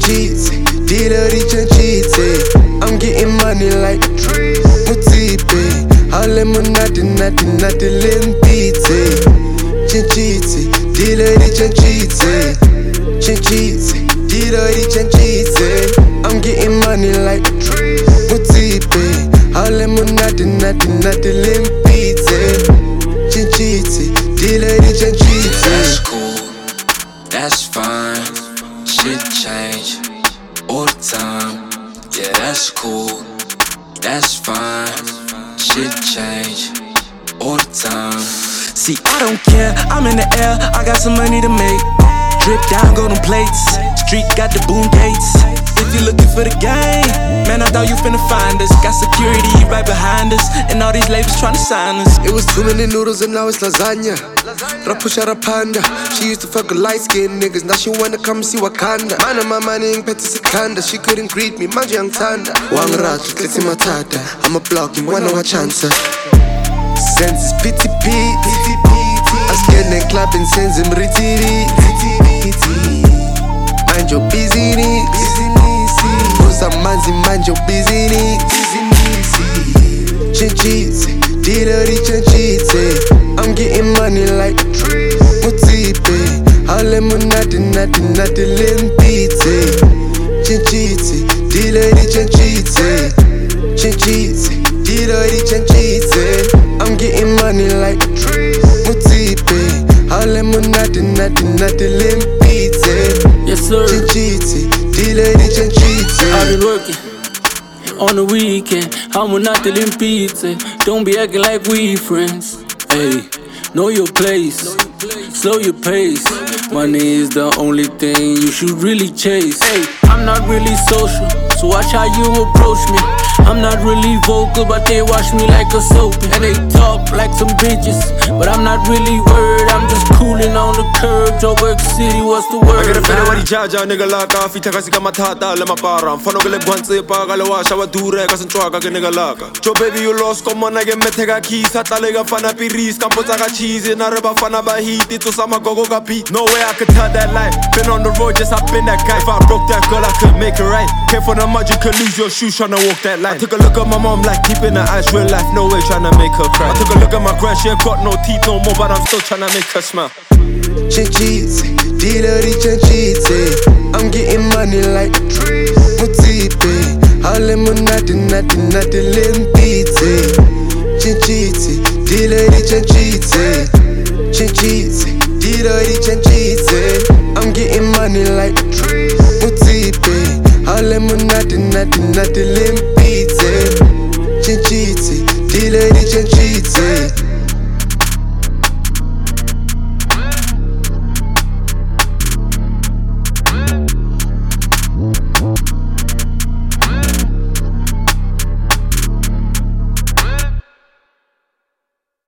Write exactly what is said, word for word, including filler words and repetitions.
Chinchitsi, Dilari Chinchitsi. I'm getting money like Mutipe. Hale Munati, Nati, Nati, Limpiti. Chinchitsi, Dilari Chinchitsi. Chinchitsi, Dilari Chinchitsi. I'm getting money like Mutipe. Hale Munati, Nati, Nati, Limpiti. Chinchitsi, Dilari Chinchitsi. That's cool, that's fine. Shit change all the time. Yeah, that's cool, that's fine. Shit change all the time. See, I don't care, I'm in the air, I got some money to make. Drip down, golden plates, street got the boom gates. If you looking for the game, man, I thought you finna find us. Got security right behind us, and all these labels tryna sign us. It was too many noodles and now it's lasagna. Rapusha Rapanda. She used to fuck with light skinned niggas, now she wanna come and see Wakanda. Mana my money in Petty Sikanda. She couldn't greet me, Manji Young Tanda. Wang Ratu, Kleti Matata. I'ma block him, wanna watch answer. Sense is pity pity. I scan and clap and sends him ritty. Mind your business. Cause I'm manzi, mind your business. Chinchitsi, Dilari Chinchitsi. I'm getting money like Mutipe. Hale Munati, Nati, Nati, Limpiti. Chinchitsi, Dilari Chinchitsi. Chinchitsi, Dilari Chinchitsi. I'm getting money like Mutipe. Hale Munati, Nati, Nati, Limpiti. Yes sir. Chinchitsi, Dilari Chinchitsi. I've been working on the weekend, I'm not the pizza. Don't be acting like we friends. Hey, know your place, slow your pace. Money is the only thing you should really chase. Hey, I'm not really social, so watch how you approach me. I'm not really vocal, but they watch me like a soap. And they talk like some bitches, but I'm not really worried. I'm just cooling on the curb. Joburg City, what's the word? I get a better what he jaja, nigga laka. Fita kasi kama tata, lema para. Fano gele guanse pa, gale washa wa dure, kasan chwaga ke nigga laka. Joe baby you lost, come on, I get metega keys. Hata lega fana piris, kampo taka cheese. Na reba fana ba heat, ito sama gogo ka beat. No way I could tell that lie. Been on the road, just hop in that guy. If I broke that girl, I could make it right. Came from the mud, you could lose your shoes tryna walk that line. I took a look at my mom like keeping her eyes real life, no way tryna make her cry. I took a look at my grand, she ain't got no teeth no more, but I'm still tryna make her smile. Chinchitsi, Dilari Chinchitsi. I'm getting money like Mutipe. Hale Munati, Nati, Nati, Limpiti. Chinchitsi, Dilari Chinchitsi. Chinchitsi, Dilari Chinchitsi. I'm getting money like Mutipe. Hale Munati, Nati, Nati, Limpiti. Chinchitsi, Dilari Chinchitsi.